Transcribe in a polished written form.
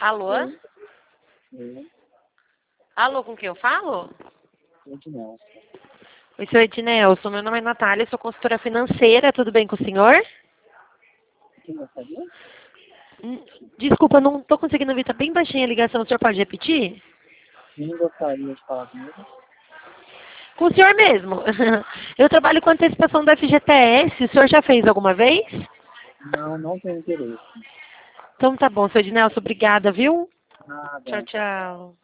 Alô? Oi. Oi. Alô, com quem eu falo? Ednelson. Oi, seu Ednelson. Meu nome é Natália, sou consultora financeira. Tudo bem com o senhor? Quem gostaria? Desculpa, não estou conseguindo ouvir. Está bem baixinha a ligação. O senhor pode repetir? Quem gostaria de falar comigo? Com o senhor mesmo. Eu trabalho com antecipação da FGTS. O senhor já fez alguma vez? Não, não tenho interesse. Então tá bom, seu Ednelson. Obrigada, viu? Tchau, Nada. tchau.